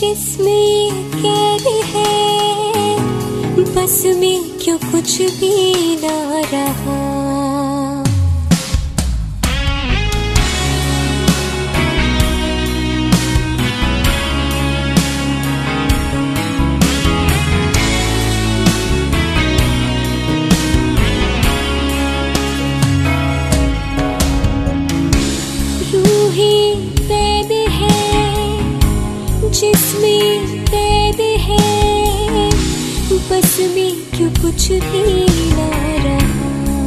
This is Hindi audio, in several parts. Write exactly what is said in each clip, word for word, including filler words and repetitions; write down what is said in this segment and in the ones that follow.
जिसमें कैद है, बस में क्यों कुछ भी ना रहा। जिसमें कैद है, बस में क्यों कुछ भी ना रहा।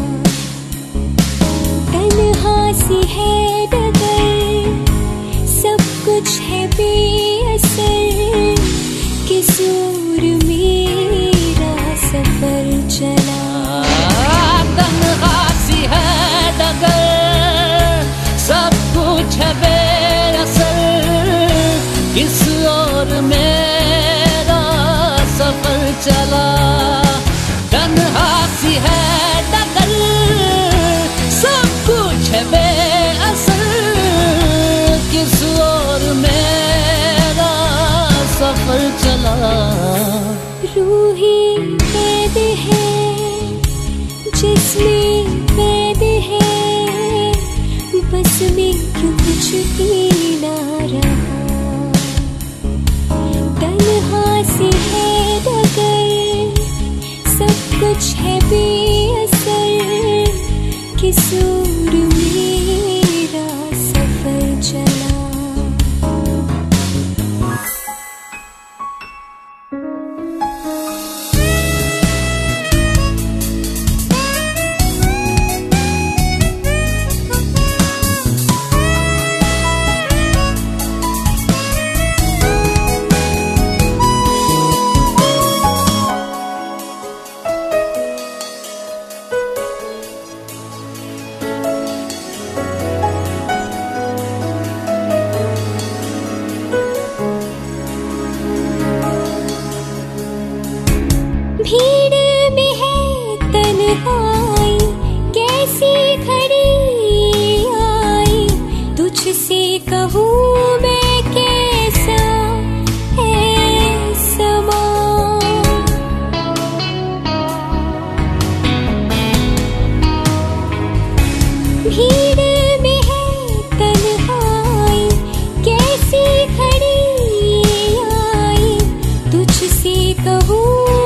तन्हा सी है डगर, सब कुछ है बेअसर, किस ओर मेरा सफर चला। तन्हा सी है डगर, सब कुछ है बेअसर, किस ओर मेरा सफर चला। तन्हा सी है डगर, सब कुछ है बेअसर, किस ओर मेरा सफर चला। रूही कैद है, जिसमें कैद है, बस में क्यों कुछ भी ना रहा। तन्हा सी है डगर, सब कुछ है बेअसर, किस ओर मेरा सफर चला। भीड़ में है तन्हाई, कैसी घड़ी आई, तुझसे कहूँ मैं कैसा है समा। भीड़ में है तन्हाई, कैसी घड़ी आई, तुझसे कहूँ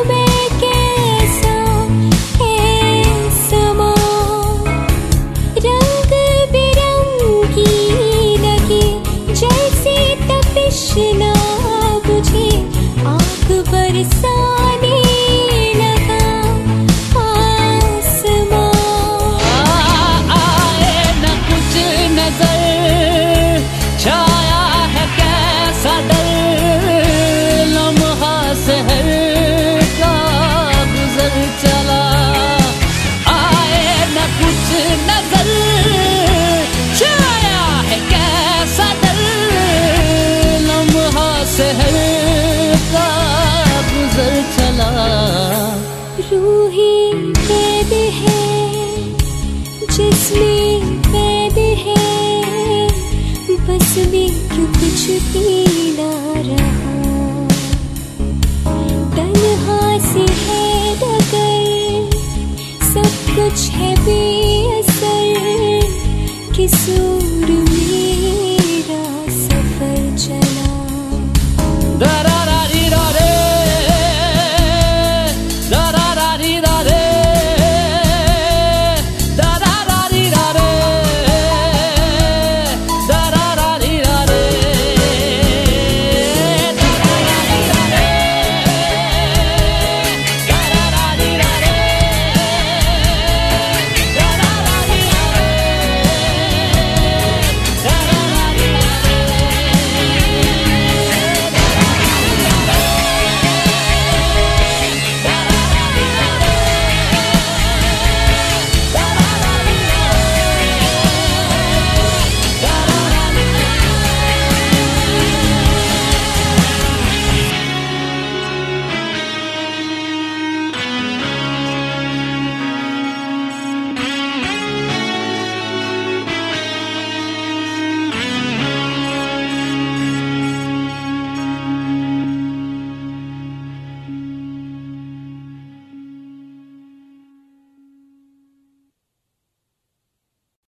ना बुझे, आग बरसाने लगा आसमां। आए न कुछ नजर, छाया है कैसा डर, लम्हा शहर का गुजर चला। आए न कुछ नजर, छाया है कैसा डर, शहर का गुजर चला। रूही कैद है, जिसमें कैद है, बस में क्यों कुछ भी ना रहा। तन्हा सी है डगर, सब कुछ है बेअसर, किस